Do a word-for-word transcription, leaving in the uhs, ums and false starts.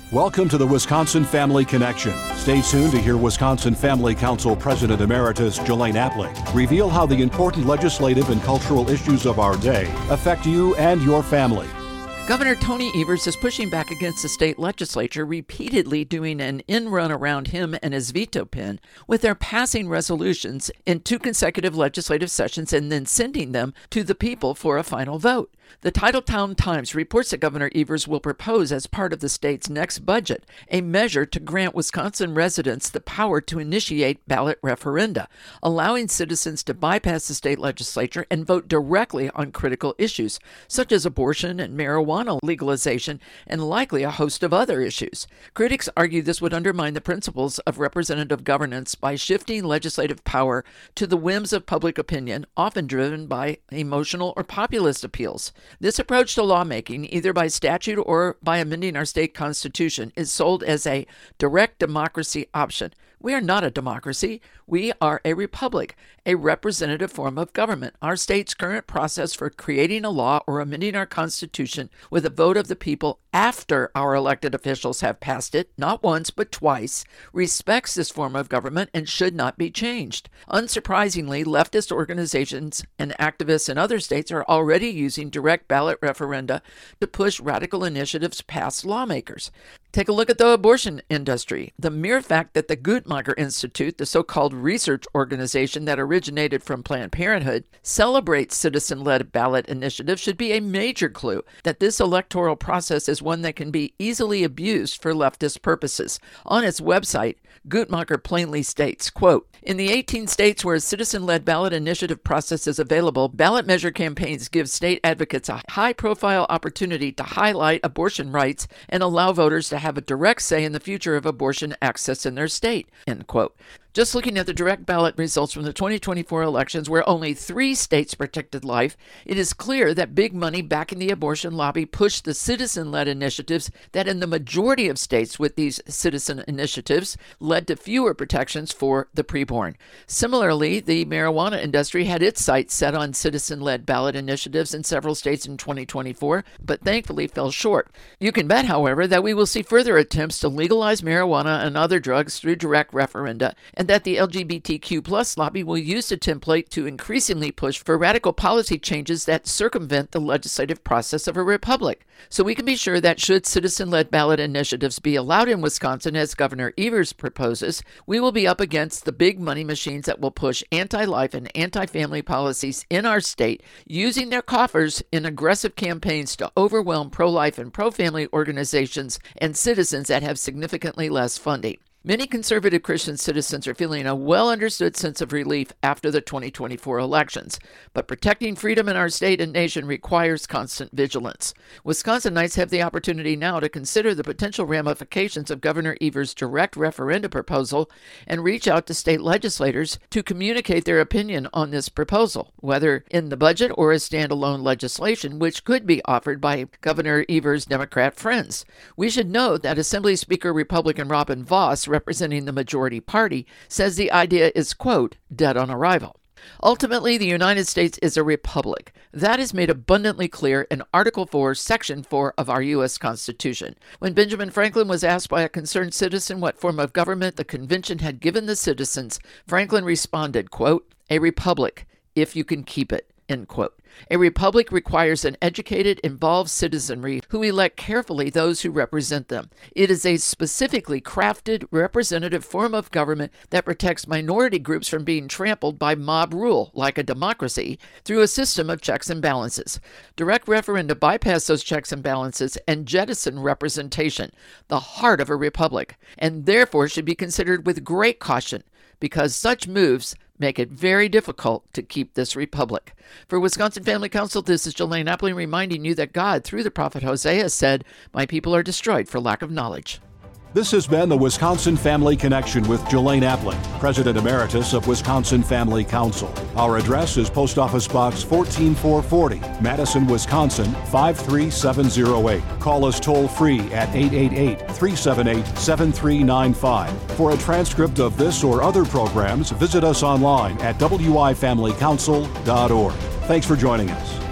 Welcome to the Wisconsin Family Connection. Stay tuned to hear Wisconsin Family Council President Emeritus Jelaine Appling reveal how the important legislative and cultural issues of our day affect you and your family. Governor Tony Evers is pushing back against the state legislature, repeatedly doing an in-run around him and his veto pen with their passing resolutions in two consecutive legislative sessions and then sending them to the people for a final vote. The Titletown Times reports that Governor Evers will propose as part of the state's next budget a measure to grant Wisconsin residents the power to initiate ballot referenda, allowing citizens to bypass the state legislature and vote directly on critical issues, such as abortion and marijuana legalization, and likely a host of other issues. Critics argue this would undermine the principles of representative governance by shifting legislative power to the whims of public opinion, often driven by emotional or populist appeals. This approach to lawmaking, either by statute or by amending our state constitution, is sold as a direct democracy option. We are not a democracy. We are a republic, a representative form of government. Our state's current process for creating a law or amending our constitution with a vote of the people after our elected officials have passed it, not once but twice, respects this form of government and should not be changed. Unsurprisingly, leftist organizations and activists in other states are already using direct ballot referenda to push radical initiatives past lawmakers. Take a look at the abortion industry. The mere fact that the Guttmacher Institute, the so-called research organization that originated from Planned Parenthood, celebrates citizen-led ballot initiatives should be a major clue that this electoral process is one that can be easily abused for leftist purposes. On its website, Guttmacher plainly states, quote, "In the eighteen states where a citizen-led ballot initiative process is available, ballot measure campaigns give state advocates a high-profile opportunity to highlight abortion rights and allow voters to have a direct say in the future of abortion access in their state," end quote. Just looking at the direct ballot results from the twenty twenty-four elections, where only three states protected life, it is clear that big money backing the abortion lobby pushed the citizen-led initiatives that in the majority of states with these citizen initiatives led to fewer protections for the preborn. Similarly, the marijuana industry had its sights set on citizen-led ballot initiatives in several states in twenty twenty-four, but thankfully fell short. You can bet, however, that we will see further attempts to legalize marijuana and other drugs through direct referenda, and that the L G B T Q plus lobby will use the template to increasingly push for radical policy changes that circumvent the legislative process of a republic. So we can be sure that should citizen-led ballot initiatives be allowed in Wisconsin, as Governor Evers proposes, we will be up against the big money machines that will push anti-life and anti-family policies in our state, using their coffers in aggressive campaigns to overwhelm pro-life and pro-family organizations and citizens that have significantly less funding. Many conservative Christian citizens are feeling a well-understood sense of relief after the twenty twenty-four elections, but protecting freedom in our state and nation requires constant vigilance. Wisconsinites have the opportunity now to consider the potential ramifications of Governor Evers' direct referenda proposal and reach out to state legislators to communicate their opinion on this proposal, whether in the budget or as standalone legislation, which could be offered by Governor Evers' Democrat friends. We should note that Assembly Speaker Republican Robin Vos, representing the majority party, says the idea is, quote, dead on arrival. Ultimately, the United States is a republic. That is made abundantly clear in Article four, Section four of our U S Constitution. When Benjamin Franklin was asked by a concerned citizen what form of government the convention had given the citizens, Franklin responded, quote, "A republic, if you can keep it," end quote. A republic requires an educated, involved citizenry who elect carefully those who represent them. It is a specifically crafted, representative form of government that protects minority groups from being trampled by mob rule, like a democracy, through a system of checks and balances. Direct referenda bypass those checks and balances and jettison representation, the heart of a republic, and therefore should be considered with great caution, because such moves make it very difficult to keep this republic. For Wisconsin Family Council, this is Jelaine Appling reminding you that God, through the prophet Hosea, said, "My people are destroyed for lack of knowledge." This has been the Wisconsin Family Connection with Jelaine Appling, President Emeritus of Wisconsin Family Council. Our address is Post Office Box one four four four zero, Madison, Wisconsin five three seven zero eight. Call us toll-free at eight eight eight, three seven eight, seven three nine five. For a transcript of this or other programs, visit us online at w i family council dot org. Thanks for joining us.